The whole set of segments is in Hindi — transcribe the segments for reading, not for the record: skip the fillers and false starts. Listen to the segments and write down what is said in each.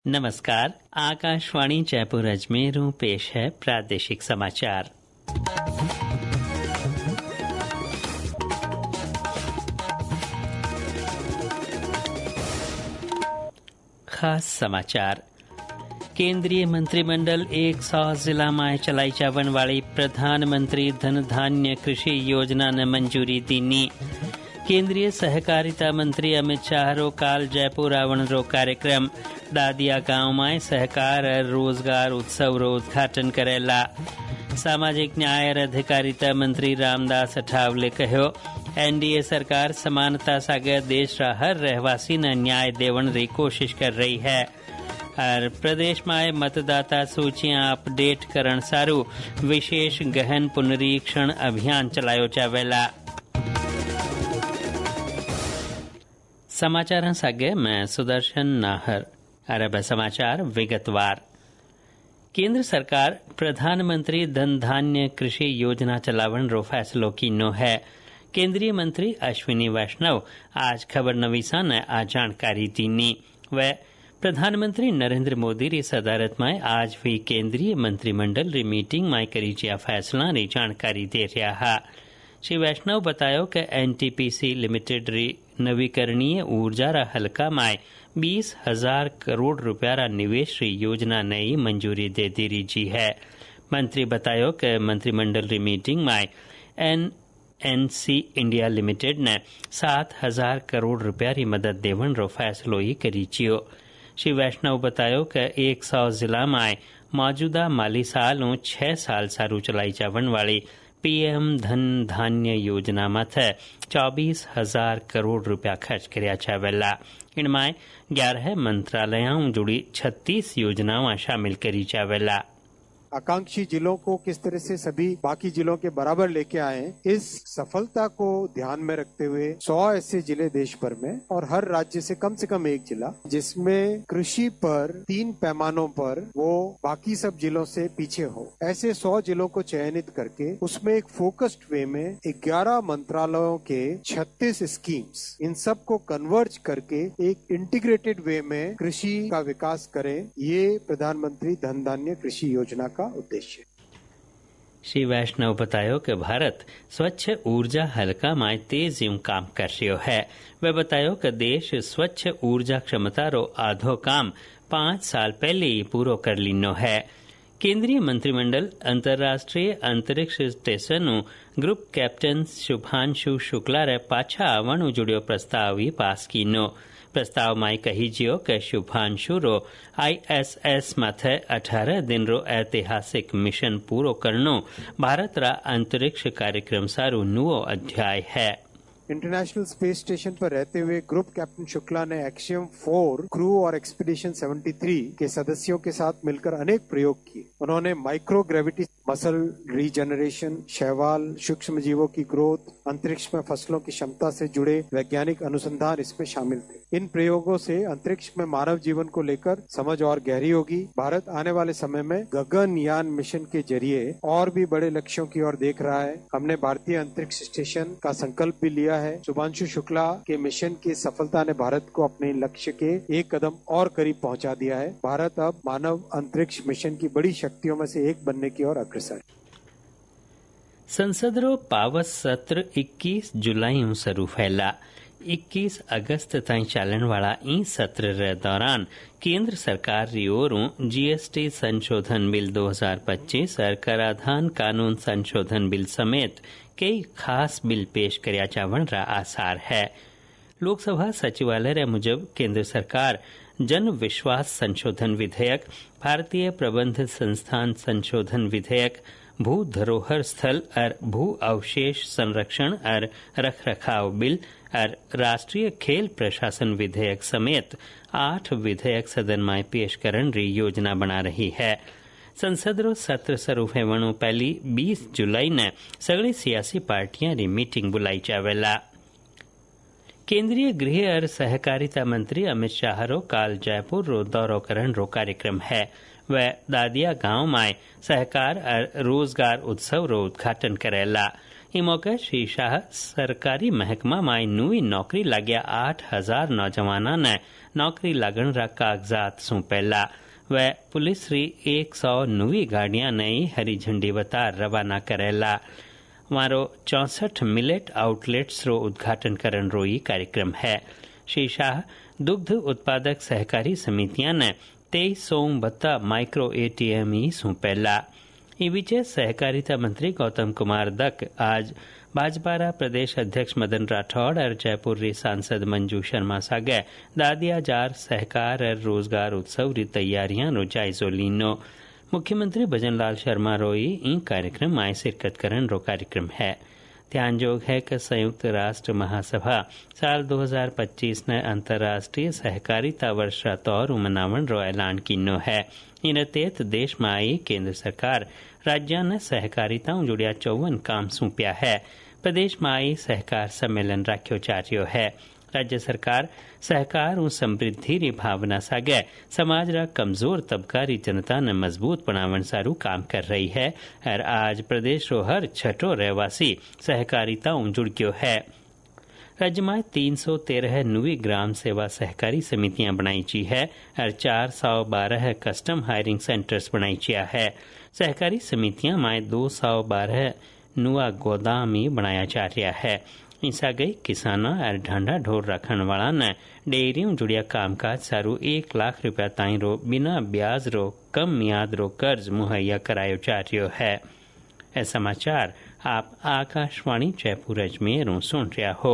नमस्कार। आकाशवाणी जयपुर अजमेर पेश है प्रादेशिक समाचार। खास समाचार। केंद्रीय मंत्रिमंडल 100 जिला में चलाई जावन वाली प्रधानमंत्री धन धान्य कृषि योजना ने मंजूरी दीनी। केंद्रीय सहकारिता मंत्री अमित शाह रो काल जयपुर आवण रो कार्यक्रम दादिया गांव में सहकार और रोजगार उत्सव रो उद्घाटन करेला। सामाजिक न्याय और अधिकारिता मंत्री रामदास अठावले कहो, एनडीए सरकार समानता सागे देश रा हर रहवासी ने न्याय देवण री कोशिश कर रही है। और प्रदेश में मतदाता सूचियां अपडेट करण सारू विशेष गहन पुनरीक्षण अभियान चलायो जावेला। समाचार सागे मैं सुदर्शन नाहर। अरब समाचार विगतवार। केंद्र सरकार प्रधानमंत्री धन धान्य कृषि योजना चलावन रो फैसलो की नो है। केंद्रीय मंत्री अश्विनी वैष्णव आज खबर नवीसा ने आ जानकारी दीनी। वे प्रधानमंत्री नरेंद्र मोदी री सदारत में आज भी केंद्रीय मंत्रिमंडल री मीटिंग में करी जिया फैसला री जानकारी दे रहा है। श्री वैष्णव बतायो कि एनटीपीसी लिमिटेड री नवीकरणीय ऊर्जा रा हल्का में 20,000 करोड़ रुपया रा निवेश री योजना नई मंजूरी दे दी रही है। मंत्री बतायो कि मंत्रिमंडल री मीटिंग में एनएनसी इंडिया लिमिटेड ने 7,000 करोड़ रुपया री मदद देवन रो फैसलो ही करी चियो। श्री वैष्णव बतायो कि 100 जिला में मौजूदा माली सालों 6 साल सारू चलाई जावन वाली पीएम धन धान्य योजना माथे 24,000 करोड़ रुपया खर्च करया जावेला। इनमें 11 मंत्रालयों जुड़ी 36 योजनाएं शामिल करी जावेला। आकांक्षी जिलों को किस तरह से सभी बाकी जिलों के बराबर लेके आए, इस सफलता को ध्यान में रखते हुए 100 ऐसे जिले देश भर में और हर राज्य से कम एक जिला जिसमें कृषि पर 3 पैमानों पर वो बाकी सब जिलों से पीछे हो, ऐसे 100 जिलों को चयनित करके उसमें एक फोकस्ड वे में 11 मंत्रालयों के 36 स्कीम्स, इन सब को कन्वर्ज करके एक इंटीग्रेटेड वे में कृषि का विकास करें, ये प्रधानमंत्री धन धान्य कृषि योजना का उद्देश्य। श्री वैष्णव बतायो कि भारत स्वच्छ ऊर्जा हल्का में तेज यूं काम कर रही है। वे बतायो कि देश स्वच्छ ऊर्जा क्षमता रो आधो काम 5 साल पहले ही पूरो कर लीनो है। केंद्रीय मंत्रिमंडल अंतर्राष्ट्रीय अंतरिक्ष station group captain Shubhanshu Shukla रे पाछा आवण जुड़ियो प्रस्ताव ही पास कीनो। प्रस्ताव में कही जियो कि शुभांशु रो आईएसएस माथे 18 दिन रो ऐतिहासिक मिशन पूरो करनो भारत रा अंतरिक्ष कार्यक्रम सारू नुओ अध्याय है। इंटरनेशनल स्पेस स्टेशन पर रहते हुए ग्रुप कैप्टन शुक्ला ने एक्सियम 4 क्रू और एक्सपीडिशन 73 के सदस्यों के साथ मिलकर अनेक प्रयोग किए। उन्होंने माइक्रो ग्रेविटी मसल रीजनरेशन, शैवाल, सूक्ष्म जीवों की ग्रोथ, अंतरिक्ष में फसलों की क्षमता से जुड़े वैज्ञानिक अनुसंधान इसमें शामिल थे। इन प्रयोगों से अंतरिक्ष में मानव जीवन को लेकर समझ और गहरी होगी। भारत आने वाले समय में गगनयान मिशन के जरिए और भी बड़े लक्ष्यों की ओर देख रहा है। हमने भारतीय अंतरिक्ष स्टेशन का संकल्प भी लिया है। शुभांशु शुक्ला के मिशन की सफलता ने भारत को अपने लक्ष्य के एक कदम और करीब पहुंचा दिया है। भारत अब मानव अंतरिक्ष मिशन की बड़ी शक्तियों में से एक बनने की ओर अग्रसर है। संसद रो पावस सत्र 21 जुलाई शुरू फैला। 21 अगस्त ताईं चालन वाला ई सत्र रे दौरान केंद्र सरकार री ओरों जीएसटी संशोधन बिल 2025 और कराधान कानून संशोधन बिल समेत कई खास बिल पेश करया जावन रा आसार है। लोकसभा सचिवालय रे मुजब केंद्र सरकार जन विश्वास संशोधन विधेयक, भारतीय प्रबंध संस्थान संशोधन विधेयक, भू धरोहर स्थल और भू अवशेष संरक्षण और रखरखाव बिल और राष्ट्रीय खेल प्रशासन विधेयक समेत 8 विधेयक सदन में पेश करन री योजना बना रही है। संसद रो सत्र शुरू होवणो पहली 20 जुलाई ने सगली सियासी पार्टियां री मीटिंग बुलाई जावेला। केंद्रीय गृह और सहकारिता मंत्री अमित शाह रो काल जयपुर रो दौरो करन रो कार्यक्रम है। वह दादिया गांव में सहकार और रोजगार उत्सव रो उद्घाटन करेला। ई मौके श्री शाह सरकारी महकमा माई नुई नौकरी लाग्या 8,000 नौजवाना ने नौकरी लागण रा कागजात सौंपेला व पुलिस री 100 नुई गाड़ियां नई हरी झंडी बता रवाना करेला। वारो 64 मिलेट आउटलेट्स रो उद्घाटन करन रो ई कार्यक्रम है। श्री शाह दुग्ध उत्पादक सहकारी समितियां ने 2300 बत्ता माइक्रो ATM सौंपेला। ई बीचे सहकारिता मंत्री गौतम कुमार दत्त आज भाजपा प्रदेश अध्यक्ष मदन राठौड़ और जयपुर री सांसद मंजू शर्मा सागे दादिया जार सहकार और रोजगार उत्सव री तैयारियां रो जायजो लीनो। मुख्यमंत्री भजन लाल शर्मा रोई ई कार्यक्रम में शिरकत करन रो कार्यक्रम है। ध्यानजोग है कि संयुक्त राष्ट्र महासभा साल 2025 ने अंतर्राष्ट्रीय सहकारिता वर्ष रा तौर मनावन रो ऐलान किनो है। इन तहत देश में आई केंद्र सरकार राज्य ने सहकारिता जुड़िया 54 काम सौंप्या है। प्रदेश में आई सहकार सम्मेलन राख्यो चार्यो है। राज्य सरकार सहकार और समृद्धि री भावना सागे समाज रा कमजोर तबका री जनता ने मजबूत बनावन सारू काम कर रही है और आज प्रदेश रो हर छठो रहवासी सहकारिता जुड़ गयो है। राज्य में 313 नुई ग्राम सेवा सहकारी समितियां बनाई ची है और 412 कस्टम हायरिंग सेंटर्स बनाई चिया है। सहकारी समितियां में 212 नुआ गोदाम बनाया जा रहा है। इंसा गई किसाना और ढांडा ढोर रखन वाला ने डेयरियों जुड़िया कामकाज सारू 1 लाख रुपया ताई रो बिना ब्याज रो कम मियाद रो कर्ज मुहैया करायो जा रहा है। ए समाचार आप आकाशवाणी जयपुर अजमेर सुन रहा हो।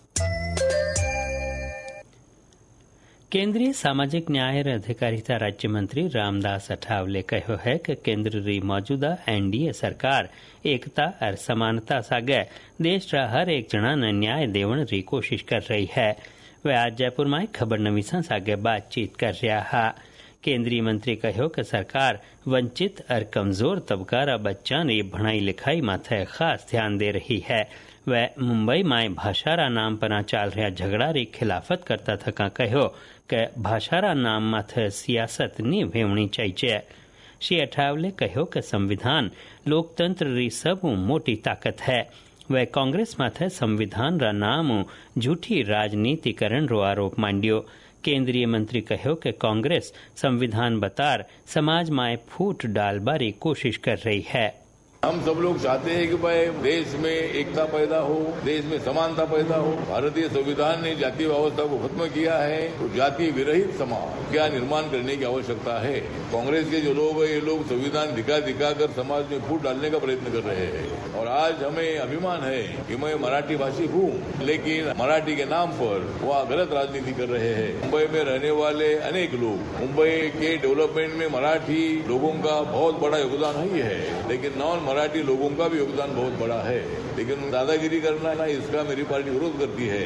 केंद्रीय सामाजिक न्याय और अधिकारिता राज्य मंत्री रामदास अठावले कहो है कि केंद्र री मौजूदा NDA सरकार एकता और समानता सागे देश रा हर एक जना ने न्याय देवन री कोशिश कर रही है। वे आज जयपुर में खबर नवीसा सागे बातचीत कर रहा है। केंद्रीय मंत्री कहो कि सरकार वंचित और कमजोर तबका रा बच्चा री पढ़ाई लिखाई माथे खास ध्यान दे रही है। वे मुंबई में भाषारा नाम पर चाल रहा झगड़ा री खिलाफत करता थका कहो कि भाषारा नाम माथे सियासत नहीं भेवनी चाहिए। श्री अठावले कहो कि संविधान लोकतंत्र री सब मोटी ताकत है। वह कांग्रेस माथे संविधान रा नाम झूठी राजनीतिकरण रो आरोप मांडियो। केंद्रीय मंत्री कहो कि कांग्रेस संविधान बतार समाज में फूट डालबारी कोशिश कर रही है। हम सब लोग चाहते हैं कि भाई देश में एकता पैदा हो, देश में समानता पैदा हो। भारतीय संविधान ने जातीय व्यवस्था को खत्म किया है तो जाति विरहित समाज क्या निर्माण करने की आवश्यकता है। कांग्रेस के जो लोग हैं ये लोग संविधान दिखा कर समाज में फूट डालने का प्रयत्न कर रहे हैं। और आज हमें अभिमान है कि मैं मराठी भाषी हूँ, लेकिन मराठी के नाम पर वह गलत राजनीति कर रहे हैं। मुंबई में रहने वाले अनेक लोग, मुंबई के डेवलपमेंट में मराठी लोगों का बहुत बड़ा योगदान है, लेकिन नॉन मराठी लोगों का भी योगदान बहुत बड़ा है। लेकिन दादागिरी करना ना, इसका मेरी पार्टी विरोध करती है।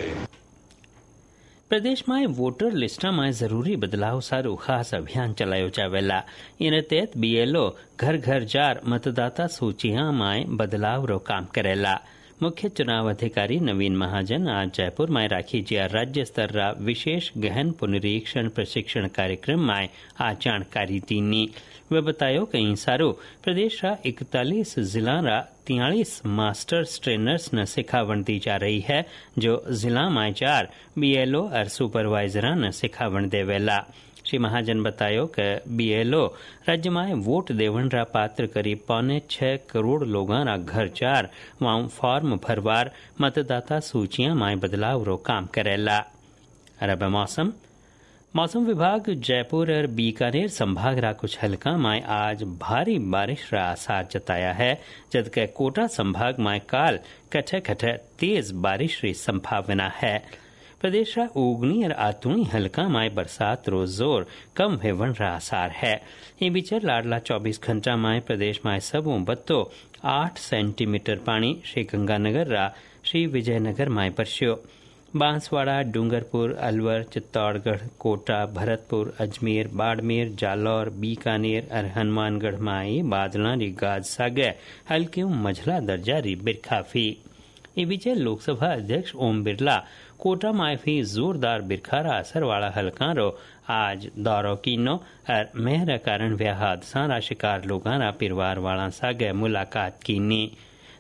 प्रदेश में वोटर लिस्ट में जरूरी बदलाव सारू खास अभियान चलायो जावेला। इन तहत BLO घर घर जार मतदाता सूचियां में बदलाव रो काम करेला। मुख्य चुनाव अधिकारी नवीन महाजन आज जयपुर में राखी जिया राज्य स्तर रा विशेष गहन पुनरीक्षण प्रशिक्षण कार्यक्रम में आज जानकारी दीनी। वे बतायो कि इन सारो प्रदेश रा 41 जिला रा 43 मास्टर्स ट्रेनर्स न सिखावण दी जा रही है, जो जिला में 4 BLO और सुपरवाइजर न सिखावण देवेला। श्री महाजन बतायो कि BLO राज्य में वोट देवन रा पात्र करीब 6.25 करोड़ लोगों रा घर जार वहाँ फॉर्म भरवार मतदाता सूचियां में बदलाव रो काम करेला। अरब मौसम विभाग जयपुर और बीकानेर संभाग रा कुछ हल्का में आज भारी बारिश रा आसार जताया है, जबकि कोटा संभाग में काल कठे तेज बारिश री संभावना है। प्रदेश रा उगनी और आतुणी हल्का में बरसात रो जोर कम होवन रा आसार है। ये बीच लाडला 24 घंटा में प्रदेश में सबों बत्तो 8 सेंटीमीटर पानी श्री गंगानगर रा श्री विजयनगर में बरस्यो। बांसवाड़ा, डूंगरपुर, अलवर, चित्तौड़गढ़, कोटा, भरतपुर, अजमेर, बाड़मेर, जालौर, बीकानेर और हनुमानगढ़ में बादलों री गाज सागे हल्के मझला दर्जा री बिरखाफी। ये बीच लोकसभा अध्यक्ष ओम बिरला कोटा में भी जोरदार बिरखारा असर वाला हल्का रो आज दौरो कीनो और मेहर कारण व्या हादसा रा शिकार लोगों रा परिवार वाला सागे मुलाकात कीनी।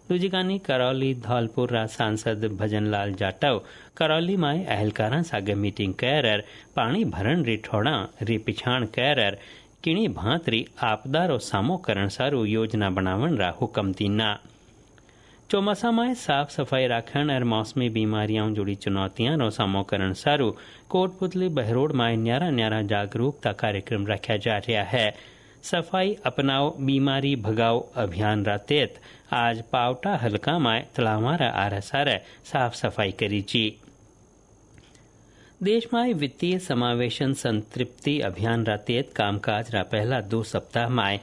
दूजी कानी करौली धौलपुर सांसद भजनलाल जाटव करौली में अहलकारा सागे मीटिंग कर पानी भरण री ठोड़ा री पिछाण कर किणी भांतरी आपदा रो सामो करण सारू योजना बनावन रा हुकम दीना। ચોમાસા में साफ सफाई राखण और मौसमी बीमारियों जुड़ी चुनौतियां रो सामो करण सारू कोटपुतली बहरोड में न्यारा न्यारा जागरूकता कार्यक्रम रखा जा रहा है। सफाई अपनाओ बीमारी भगाओ अभियान रा तहत आज पावटा हलका में तलावारा आरसार साफ सफाई करी जी। देश में वित्तीय समावेशन संतृप्ति अभियान रा तहत कामकाज रा पहला 2 सप्ताह में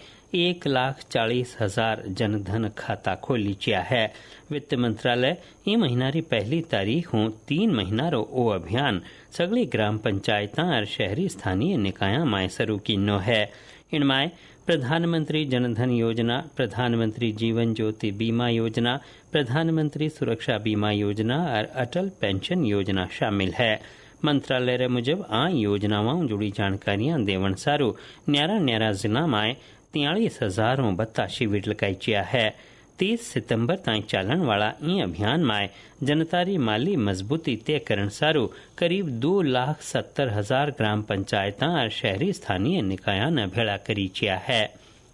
1,40,000 जनधन खाता खोली गया है। वित्त मंत्रालय ई महीना री पहली तारीख 3 महीना रो ओ अभियान सगली ग्राम पंचायत और शहरी स्थानीय निकाया में शुरू किनो है। इनमें प्रधानमंत्री जनधन योजना, प्रधानमंत्री जीवन ज्योति बीमा योजना, प्रधानमंत्री सुरक्षा बीमा योजना और अटल पेंशन योजना शामिल है। मंत्रालय रे मुजब आ योजनाओं जुड़ी जानकारियां देवन सारू न्यारा न्यारा जिला में 43,000 शिविर लगाई गया है। 30 सितंबर ताईं चालन वाला ई अभियान में जनतारी माली मजबूती तय करण सारू करीब 2,70,000 ग्राम पंचायत और शहरी स्थानीय निकायां ने भेड़ा करी गया है।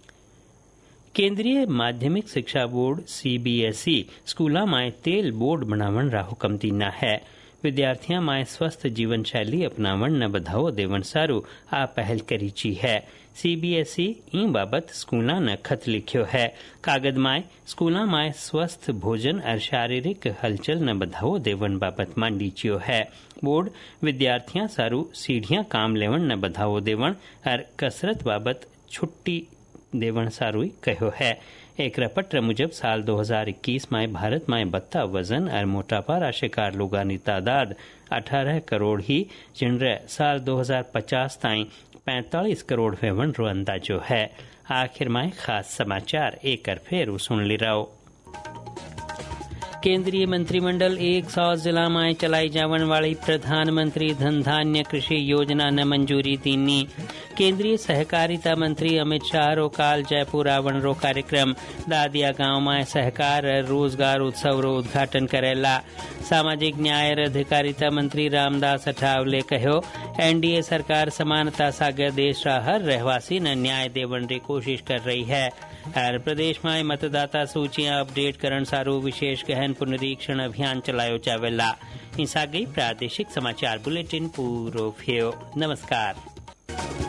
केंद्रीय माध्यमिक शिक्षा बोर्ड CBSE स्कूलों में तेल बोर्ड बनावन रा हुकम दीना है। विद्यार्थियों में स्वस्थ जीवन शैली अपनावन न बधाओ देवन सारू आ पहल करी ची है। CBSE ई बाबत स्कूलों ने खत लिखियो है। कागज में स्कूलों में स्वस्थ भोजन और शारीरिक हलचल न बधाओ देवन बाबत मांडी चियो है। बोर्ड विद्यार्थियों सारू सीढ़ियां काम लेवन न बधाओ देवन और कसरत बाबत छुट्टी देवन सारू कहो है। एक पत्र मुजब साल 2021 में भारत में बत्ता वजन और मोटापा रा शिकार लोगों की तादाद 18 करोड़ ही जिनरे साल 2050 ताईं 45 करोड़ वेवन रो अंदाजो है। आखिर में खास समाचार एक फेर सुन ली रहो। केंद्रीय मंत्रिमंडल 100 जिला में चलाई जावन वाली प्रधानमंत्री धन धान्य कृषि योजना ने मंजूरी दीनी। केंद्रीय सहकारिता मंत्री अमित शाह रो काल जयपुर आवण रो कार्यक्रम दादिया गांव में सहकार रोजगार उत्सव रो उद्घाटन करेला। सामाजिक न्याय और अधिकारिता मंत्री रामदास अठावले कहो NDA सरकार समानता सागे देश रा हर रहवासी ने न्याय देवन री कोशिश कर रही है। और प्रदेश में मतदाता सूचियां अपडेट करण सारू विशेष गहन पुनरीक्षण अभियान चलायो जावेला। इसा गई प्रादेशिक समाचार बुलेटिन पूरो थियो। नमस्कार।